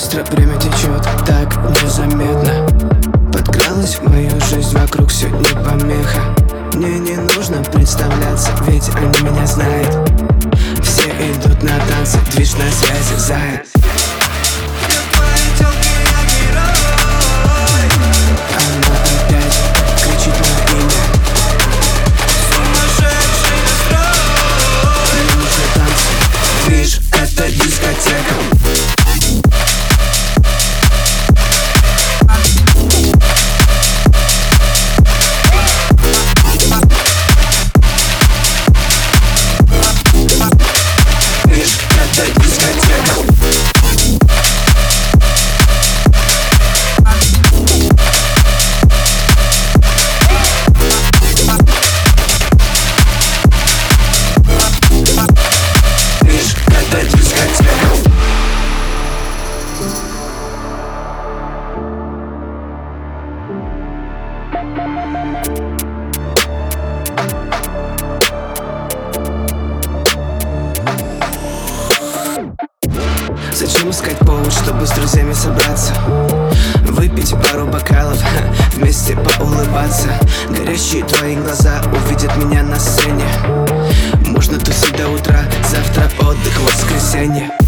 быстро время течет, так незаметно. Подкралась в мою жизнь, вокруг все не помеха. Мне не нужно представляться, ведь они меня знают. Все идут на танцы, движ на связи, заяц. Она опять кричит мое имя. Сумасшедший настрой. Мне нужны танцы, движ, это дискотека. Зачем искать повод, чтобы с друзьями собраться? Выпить пару бокалов, вместе поулыбаться. Горящие твои глаза увидят меня на сцене. Можно тусить до утра, завтра отдых, воскресенье.